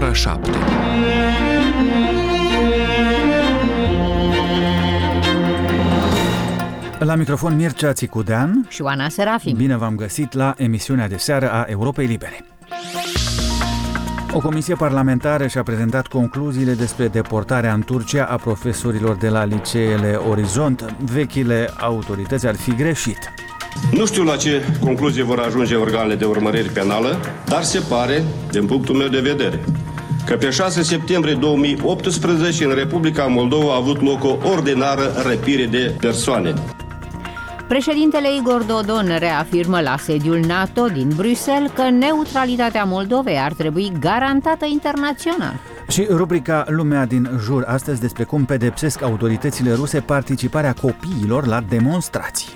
ora 7. La microfon Mircea Țicudean și Oana Serafim. Bine v-am găsit la emisiunea de seară a Europei Libere. O comisie parlamentară și-a prezentat concluziile despre deportarea în Turcia a profesorilor de la liceele Orizont. Vechile autorități ar fi greșit. Nu știu la ce concluzie vor ajunge organele de urmărire penală, dar se pare, din punctul meu de vedere, că pe 6 septembrie 2018 în Republica Moldova a avut loc o ordinară răpire de persoane. Președintele Igor Dodon reafirmă la sediul NATO din Bruxelles că neutralitatea Moldovei ar trebui garantată internațional. Și rubrica Lumea din jur astăzi despre cum pedepsesc autoritățile ruse participarea copiilor la demonstrații.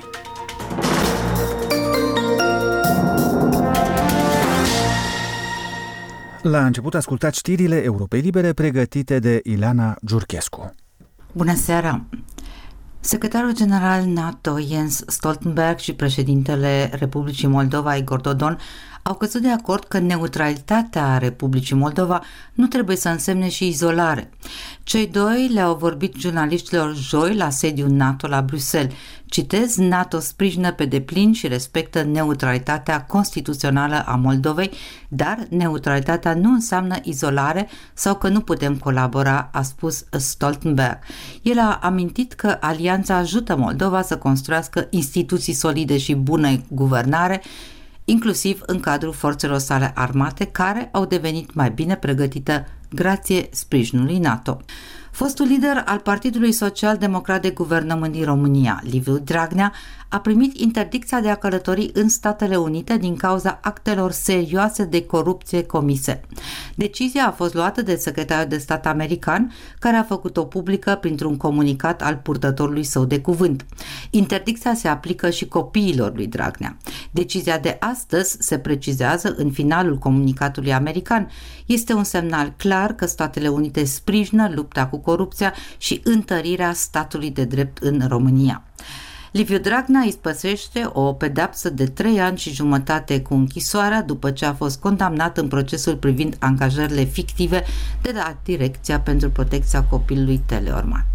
La început ascultați știrile Europei Libere pregătite de Ileana Giurchescu. Bună seara! Secretarul general NATO Jens Stoltenberg și președintele Republicii Moldova Igor Dodon au căzut de acord că neutralitatea Republicii Moldova nu trebuie să însemne și izolare. Cei doi le-au vorbit jurnaliștilor joi la sediul NATO la Bruxelles. Citez, NATO sprijină pe deplin și respectă neutralitatea constituțională a Moldovei, dar neutralitatea nu înseamnă izolare sau că nu putem colabora, a spus Stoltenberg. El a amintit că alianța ajută Moldova să construiască instituții solide și bună guvernare, inclusiv în cadrul forțelor sale armate, care au devenit mai bine pregătite grație sprijinului NATO. Fostul lider al Partidului Social-Democrat de Guvernământ din România, Liviu Dragnea, a primit interdicția de a călători în Statele Unite din cauza actelor serioase de corupție comise. Decizia a fost luată de secretarul de stat american, care a făcut-o publică printr-un comunicat al purtătorului său de cuvânt. Interdicția se aplică și copiilor lui Dragnea. Decizia de astăzi, se precizează în finalul comunicatului american, este un semnal clar că Statele Unite sprijină lupta cu corupția și întărirea statului de drept în România. Liviu Dragnea îi spăsește o pedeapsă de 3 ani și jumătate cu închisoarea după ce a fost condamnat în procesul privind angajările fictive de la Direcția pentru Protecția Copilului Teleorman.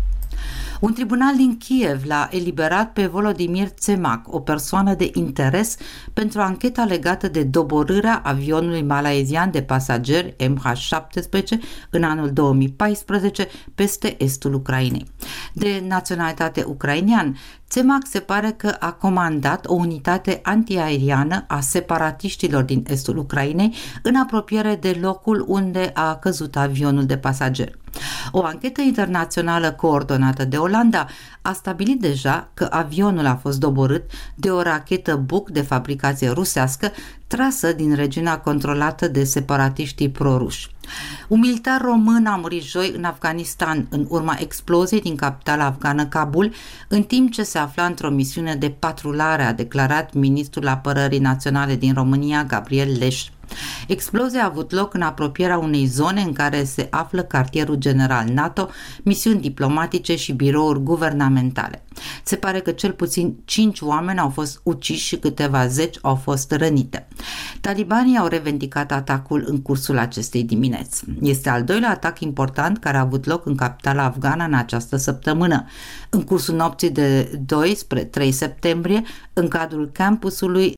Un tribunal din Kiev l-a eliberat pe Volodymyr Tsemak, o persoană de interes, pentru ancheta legată de doborârea avionului malaezian de pasageri MH17 în anul 2014 peste estul Ucrainei. De naționalitate ucrainean, Tsemak se pare că a comandat o unitate antiaeriană a separatiștilor din estul Ucrainei în apropiere de locul unde a căzut avionul de pasageri. O anchetă internațională coordonată de Olanda a stabilit deja că avionul a fost doborât de o rachetă Buk de fabricație rusească trasă din regiunea controlată de separatiștii proruși. Un militar român a murit joi în Afganistan în urma exploziei din capitala afgană Kabul, în timp ce se afla într-o misiune de patrulare, a declarat ministrul apărării naționale din România, Gabriel Leș. Explozia a avut loc în apropierea unei zone în care se află cartierul general NATO, misiuni diplomatice și birouri guvernamentale. Se pare că cel puțin 5 oameni au fost uciși și câteva zeci au fost rănite. Talibanii au revendicat atacul în cursul acestei dimineți. Este al doilea atac important care a avut loc în capitala afgană în această săptămână. În cursul nopții de 2 spre 3 septembrie, în cadrul campusului